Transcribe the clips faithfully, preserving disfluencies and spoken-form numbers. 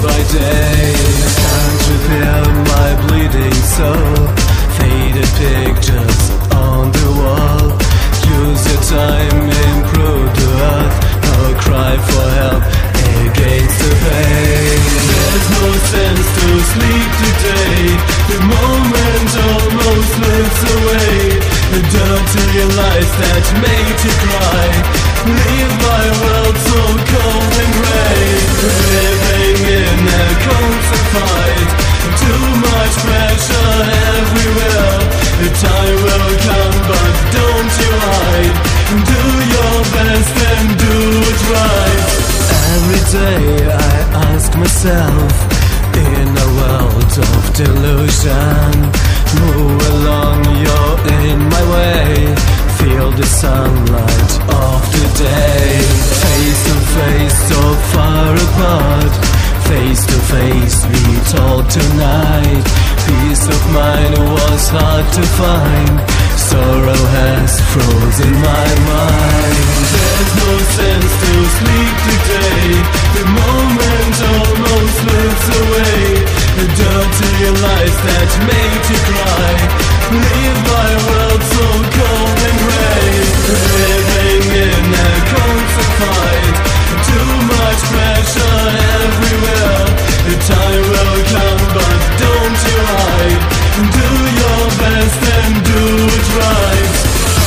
by day. Can't you feel my bleeding soul? Faded pictures on the wall. Use your time, improve the earth. Or cry for help against the pain. There's no sense to sleep today. The moment almost slips away. The dirty lies that made you cry. Leave my world so cold and grey. Living in a constant fight. Too much pressure everywhere. The time will come, but don't you hide. Do your best and do it right. Every day I ask myself, in a world of delusion, move along, you're in my way. Feel the sunlight of the day. Face to face, so far apart. Face to face, we talk tonight. Peace of mind was hard to find. Sorrow has frozen my mind. There's no sense to sleep today. The moment almost slips away. The dirty lies that made you cry. Leave my world so cold and grey. Living in a constant fight. Too much pressure everywhere. The time will come, but don't you hide. Do your best and do it right.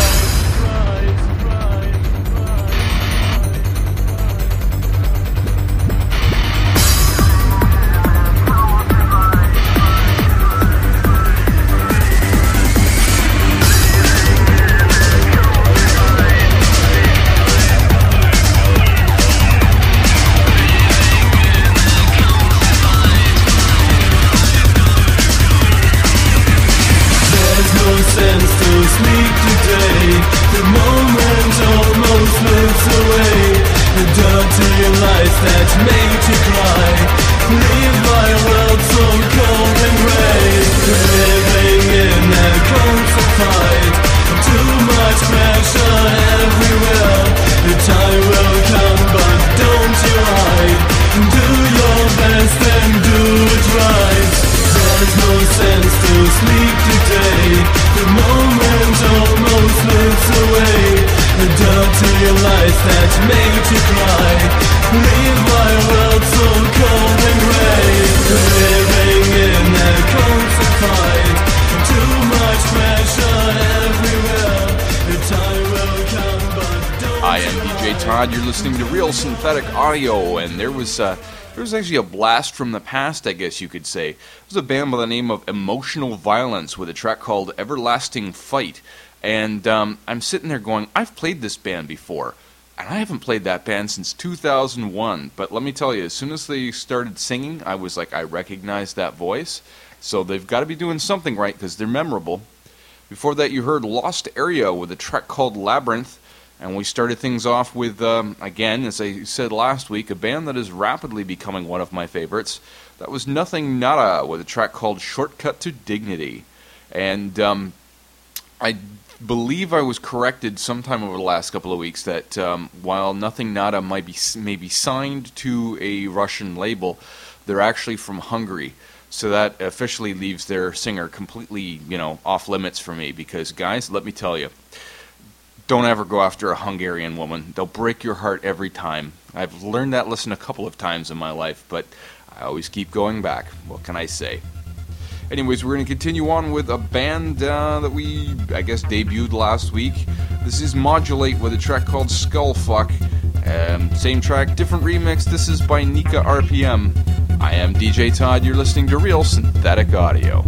Sleep today. The moment almost slips away. The dirty lies that made you cry. Leave my world so cold and grey. Living in a constant fight. Too much pressure everywhere. The time will come, but don't you hide. Do your best and do it right. There's no sense to sleep today. The moment almost slips away. The dirty lies that made you cry. Leave my world so cold and grey. Living in a constant fight. Too much pressure everywhere. The time will come, but don't. I am D J Todd. You're listening to Real Synthetic Audio, and there was uh, there was actually a blast from the past, I guess you could say. It was a band by the name of Emotional Violence with a track called Everlasting Fight. And um, I'm sitting there going, I've played this band before, and I haven't played that band since two thousand one. But let me tell you, as soon as they started singing, I was like, I recognize that voice. So they've got to be doing something right because they're memorable. Before that, you heard Lost Area with a track called Labyrinth. And we started things off with, um, again, as I said last week, a band that is rapidly becoming one of my favorites. That was Nothing Nada with a track called Shortcut to Dignity. And um, I believe I was corrected sometime over the last couple of weeks that um, while Nothing Nada might be maybe signed to a Russian label, they're actually from Hungary. So that officially leaves their singer completely, you know, off limits for me. Because, guys, let me tell you, don't ever go after a Hungarian woman. They'll break your heart every time. I've learned that lesson a couple of times in my life, but I always keep going back. What can I say? Anyways, we're going to continue on with a band uh, that we, I guess, debuted last week. This is Modulate with a track called Skullfuck. Um, same track, different remix. This is by Nika R P M. I am D J Todd. You're listening to Real Synthetic Audio.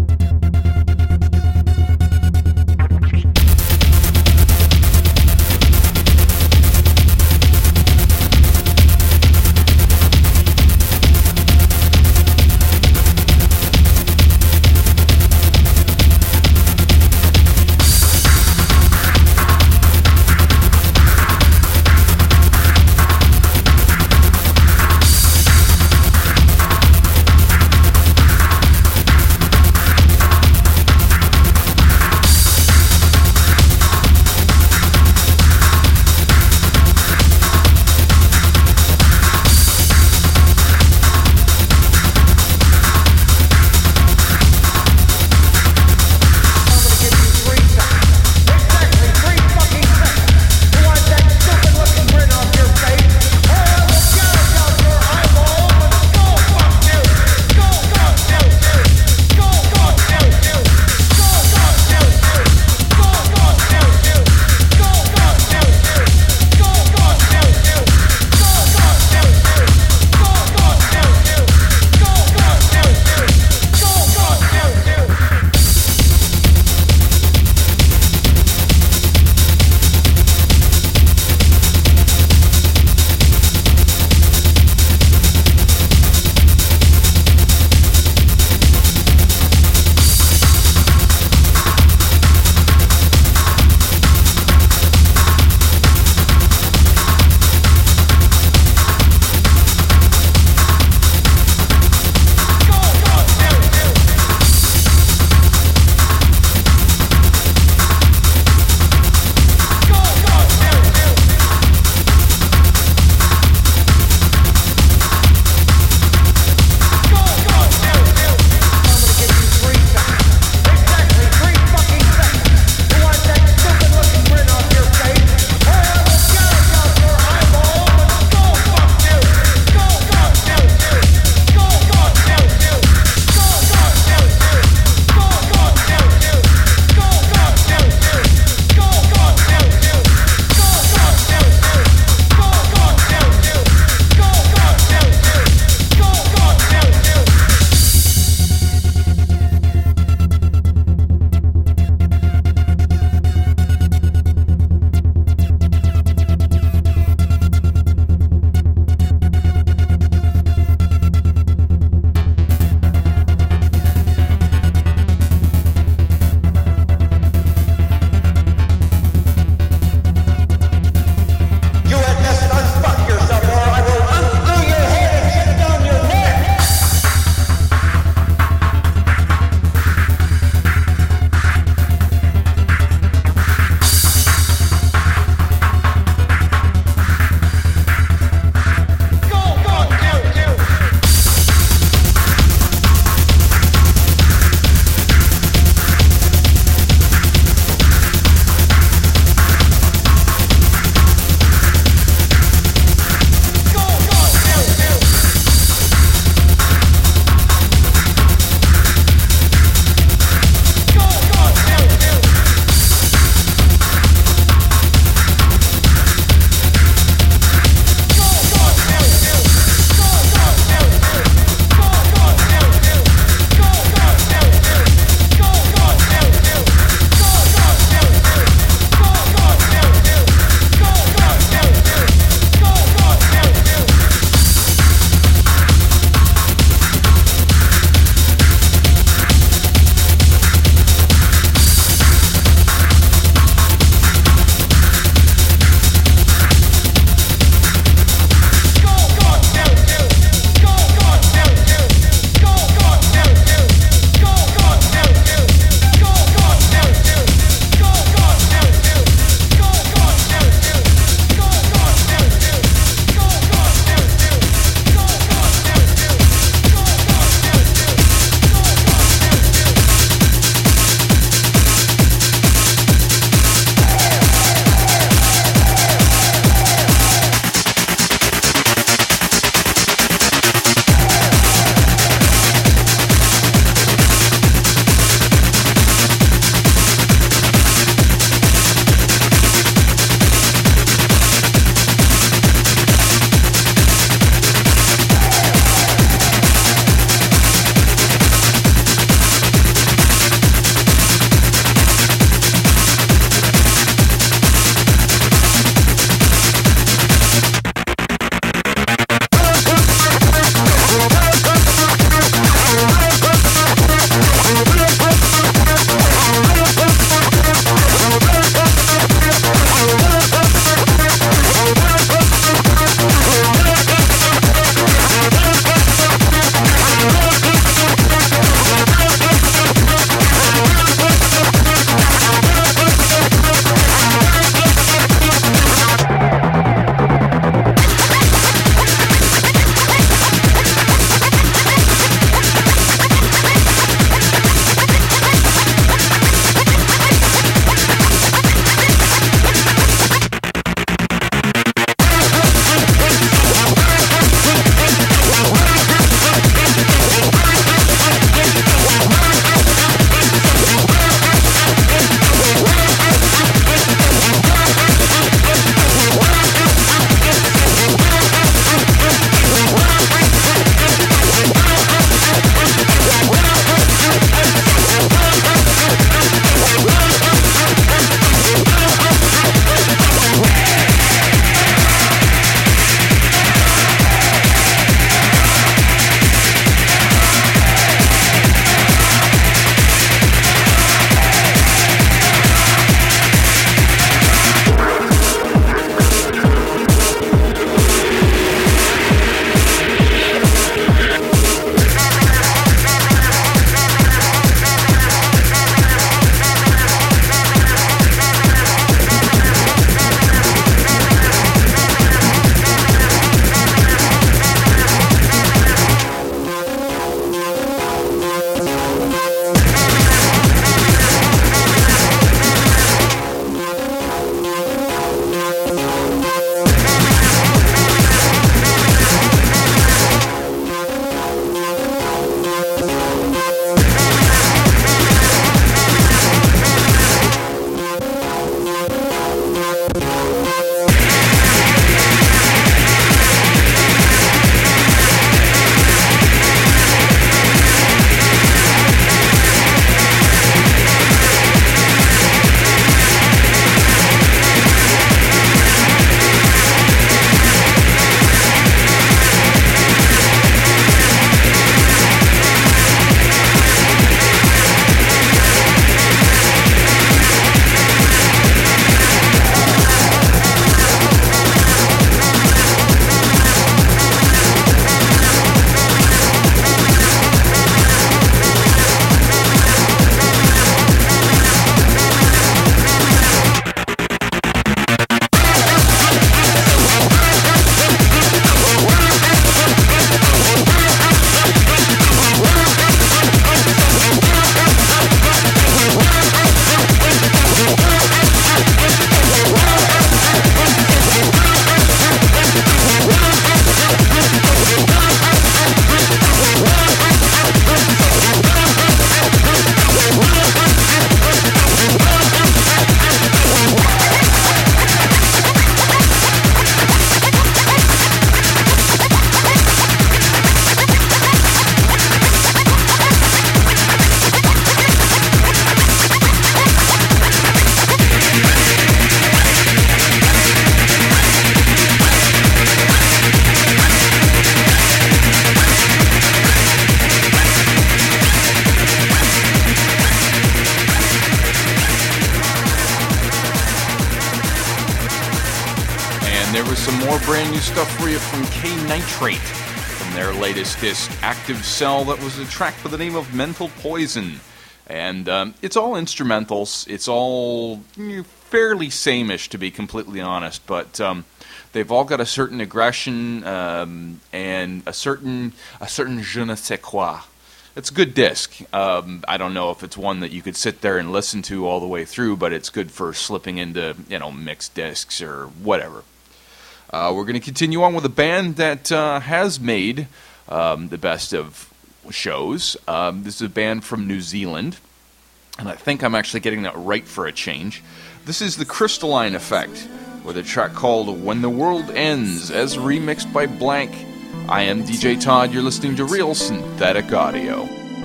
more brand new stuff for you from K Nitrate from their latest disc, Active Cell. That was a track by the name of Mental Poison. And um, it's all instrumentals. It's all mm, fairly same-ish, to be completely honest. But um, they've all got a certain aggression um, and a certain a certain je ne sais quoi. It's a good disc. Um, I don't know if it's one that you could sit there and listen to all the way through, but it's good for slipping into, you know, mixed discs or whatever. Uh, we're going to continue on with a band that uh, has made um, the best of shows. Um, this is a band from New Zealand, and I think I'm actually getting that right for a change. This is the Crystalline Effect, with a track called When the World Ends, as remixed by Blank. I am D J Todd, you're listening to Real Synthetic Audio.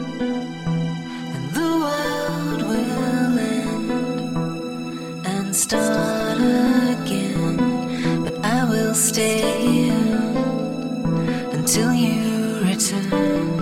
And the world will end and start again, but I will stay here until you return.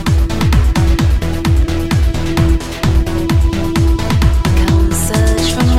Search for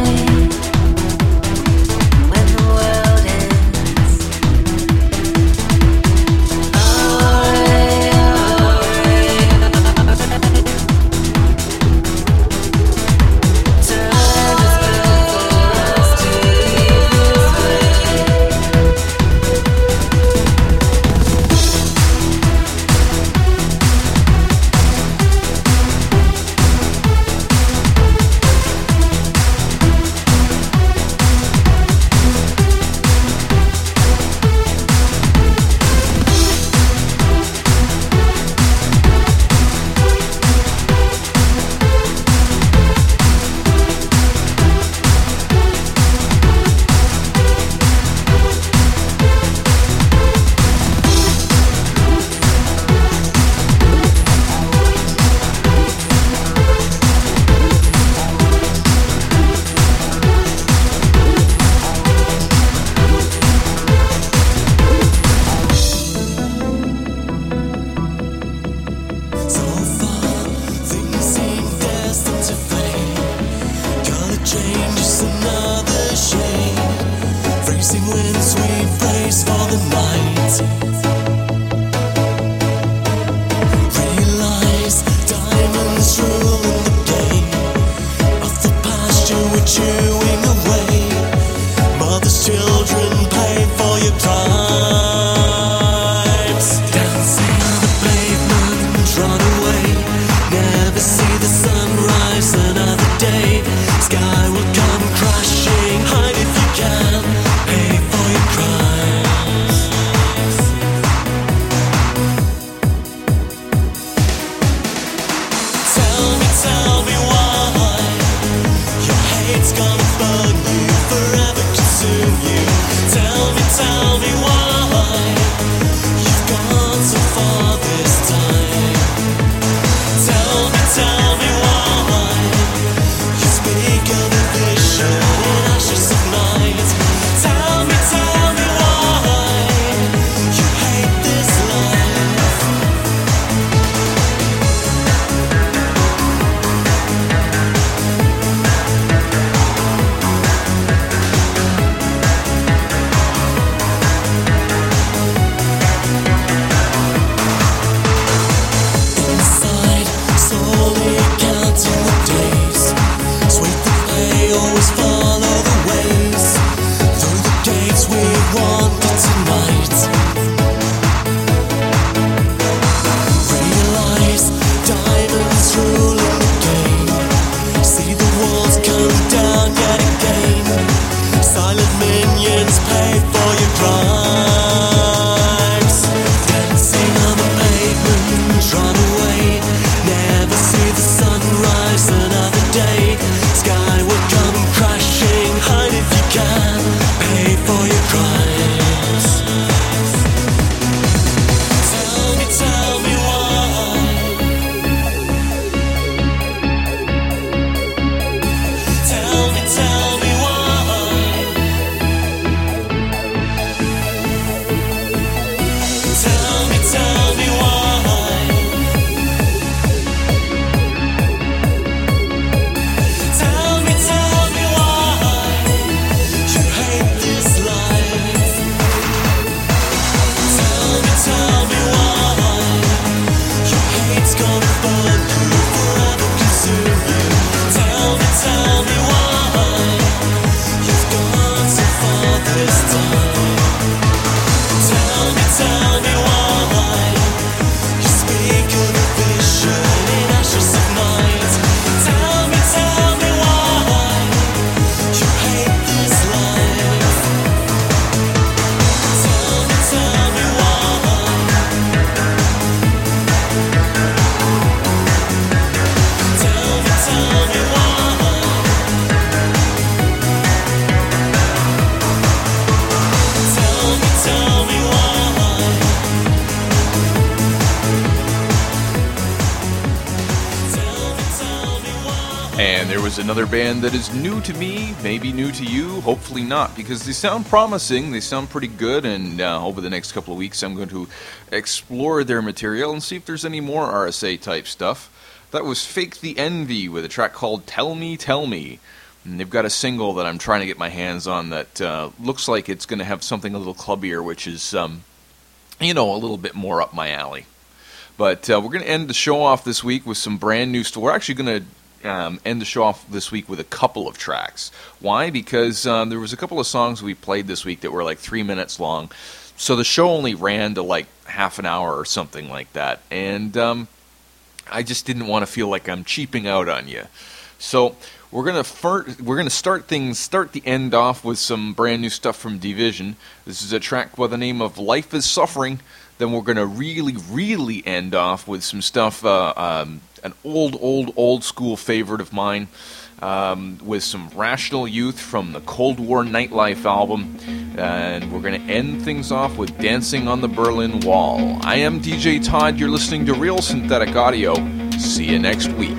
was another band that is new to me, maybe new to you, hopefully not, because they sound promising, they sound pretty good, and uh, over the next couple of weeks I'm going to explore their material and see if there's any more R S A type stuff. That was Fake the Envy with a track called Tell Me, Tell Me. And they've got a single that I'm trying to get my hands on that uh, looks like it's going to have something a little clubbier, which is, um, you know, a little bit more up my alley. But uh, we're going to end the show off this week with some brand new stuff. We're actually going to Um, end the show off this week with a couple of tracks. Why? Because um, there was a couple of songs we played this week that were like three minutes long. So the show only ran to like half an hour or something like that. And um, I just didn't want to feel like I'm cheaping out on you. So we're gonna fir- we're gonna start things start the end off with some brand new stuff from Division. This is a track by the name of Life is Suffering. Then we're gonna really, really end off with some stuff. Uh, um, An old, old, old school favorite of mine, um, with some Rational Youth from the Cold War Nightlife album. And we're going to end things off with Dancing on the Berlin Wall. I am D J Todd. You're listening to Real Synthetic Audio. See you next week.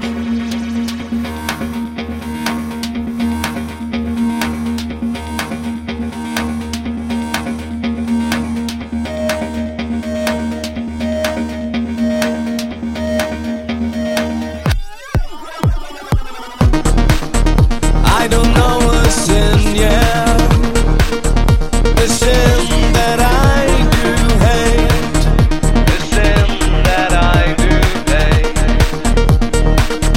That I do hate.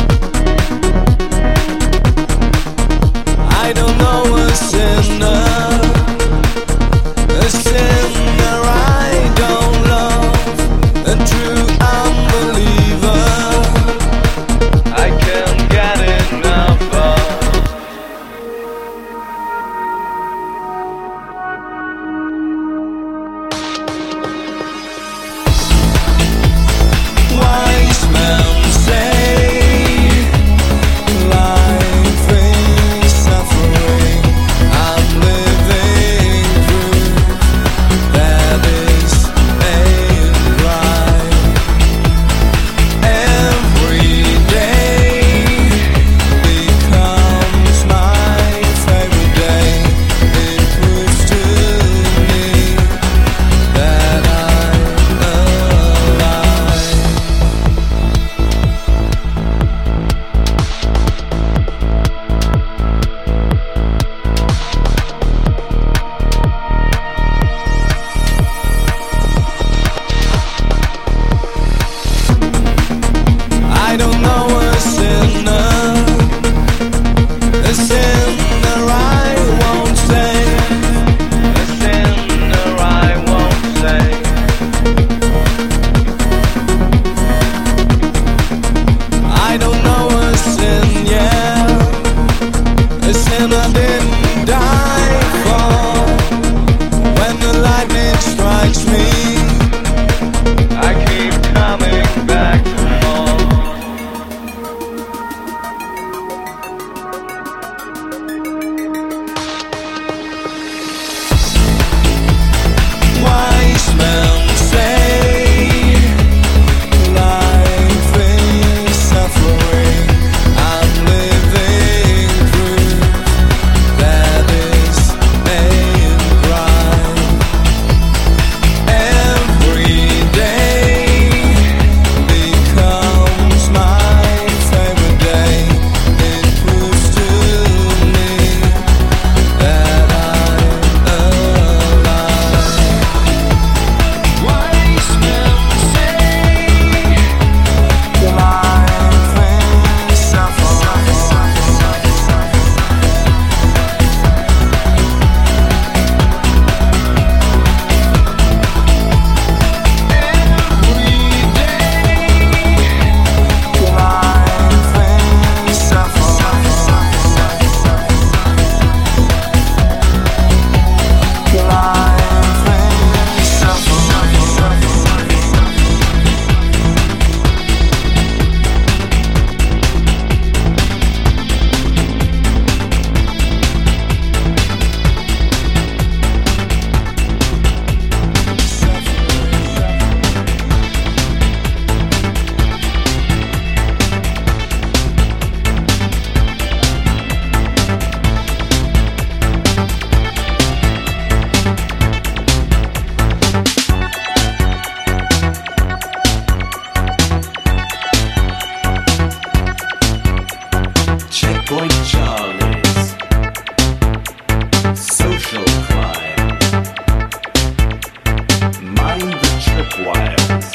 Find the tripwires.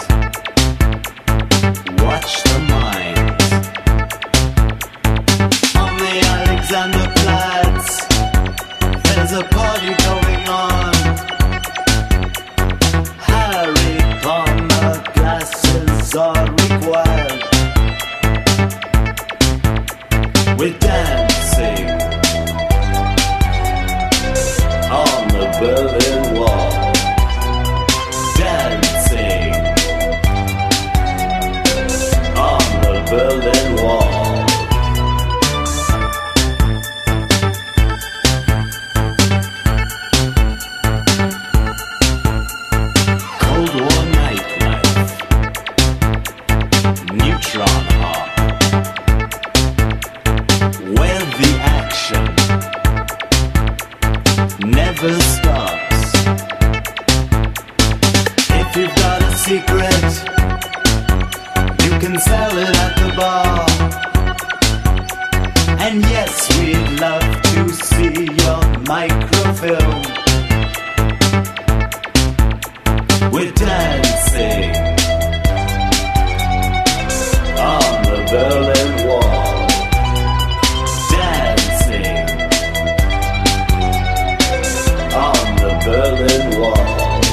Watch the minds. On the Alexanderplatz, there's a party going on. Harry Palmer glasses are required. We're dancing on the Berlin Wall. Dancing on the Berlin Wall. Cold War nightlife. Neutron hop. Where the action never stops. If you've got a secret, you can sell it at the bar. And yes, we'd love to see your microfilm. We're dancing on the Berlin Wall. Dancing on the Berlin Wall.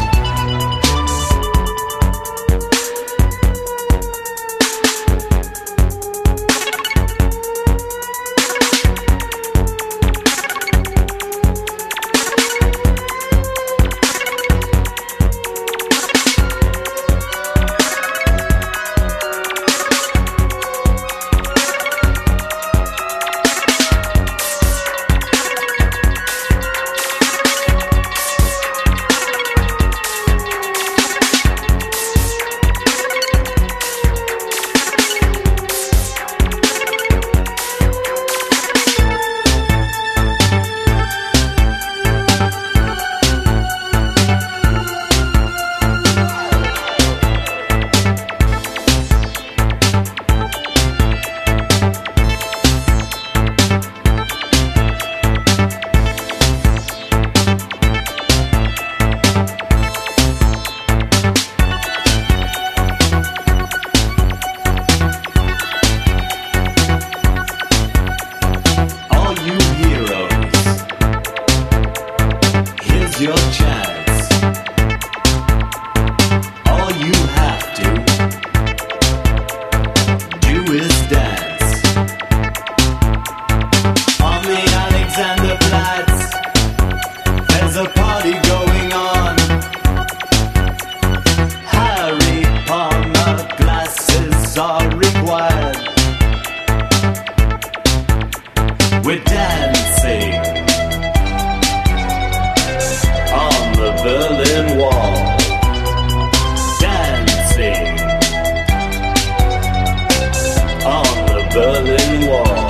Your chance. All you have to do is dance. On the Alexanderplatz, there's a party going on. Harry Palmer glasses are required. We're dancing on the Berlin Wall. Dancing on the Berlin Wall.